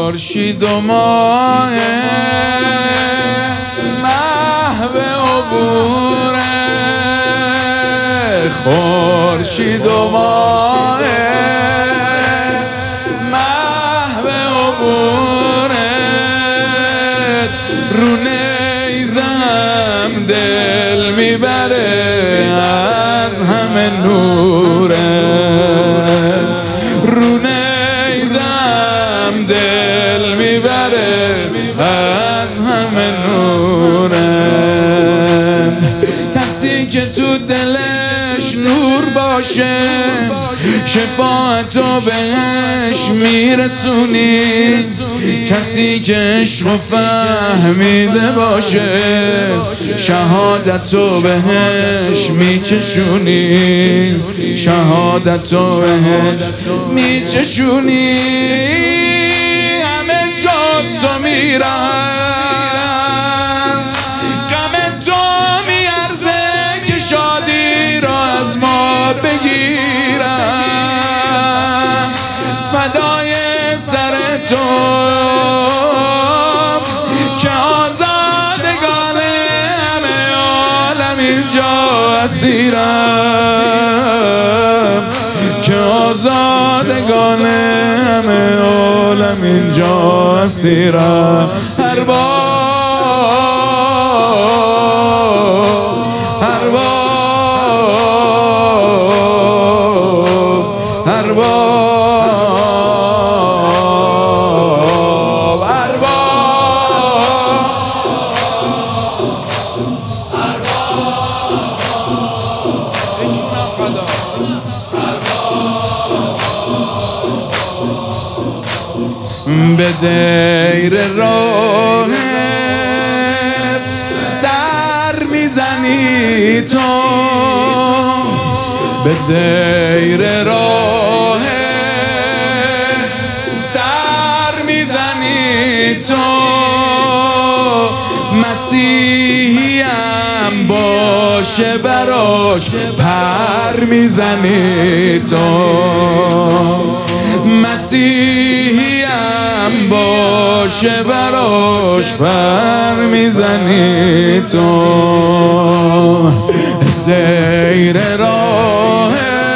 خورشید و ماه محو عبوره، خورشید و ماه محو عبوره، رو نیزم دل میبره از همه نوره، رو نیزم دل میبره از همه نوره. کسی که تو دلش نور باشه شفاعتو بهش میرسونی، کسی که عشقو فهمیده باشه شهادتو بهش میچشونی، شهادتو بهش میچشونی. همه جاستو میرن غم تو میارزه که شادی را از ما بگیرن، فدای سر تو که آزادگان همه عالم اینجا اسیرم، که آزادگان همه عالم اینجا اسیرم. هر بار به دیر راه سر میزنی تو، به دیر راه سر میزنی تو، مسیحیم باشه براش پر میزنی تو، مسیحیم باشه براش پر میزنی تو. دیر راه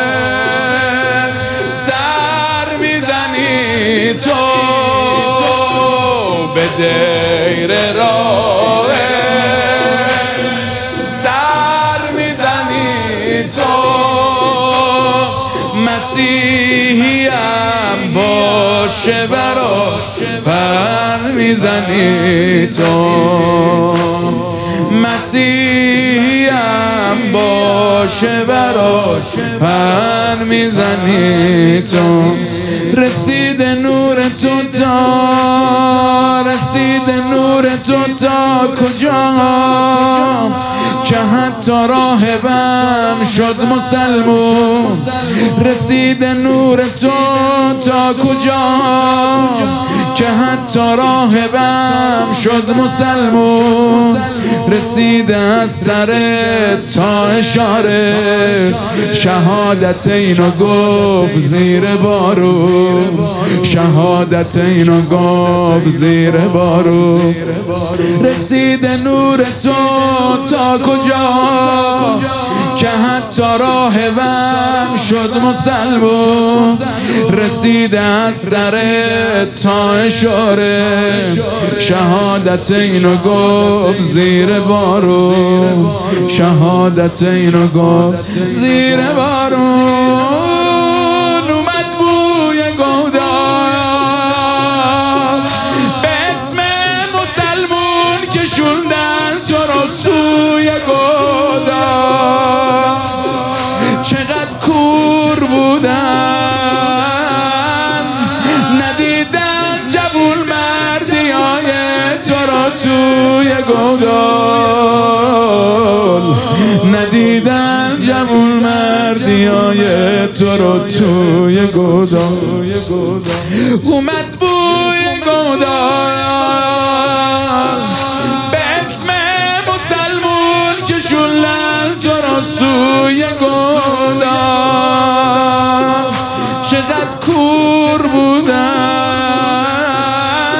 سر میزنی تو، به دیر راه سر میزنی تو، مسیحیم باشه براش پر میزنی تو، مسیحیم باشه براش پر میزنی تو. رسید نور تو تا، رسید نور تو تا کجا که حتی راهبم شد مسلمون، رسید نور تو تا کجا که حتی راهبم شد مسلمون، رسید از سر تا اشاره شهادت اینو گفت زیر بارون، شهادت اینو گفت زیر بارون. رسید نور تو تا کجا که حتی راهبم شد مسلمون، رسید از سر تا اشاره شهادت اینو گفت زیر بارون، شهادت اینو گفت زیر بارون. اومد بوی گودال به اسم مسلمون کشوندن تو رو سوی گودال، چقدر کور بودن ندیدن جوون مردیای تو رو توی گودال، ندیدن جوون مردیای تو رو توی گودال. اومد بوی گودال به اسم مسلمون کشوندن تو رو سوی گودال، چقدر کور بودن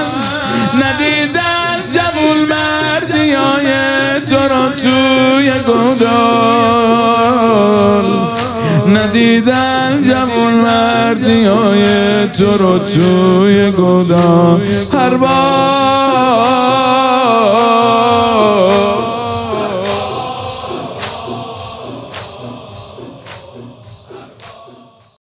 سال ندیدن جوون مردی های تو رو توی گدا هر بار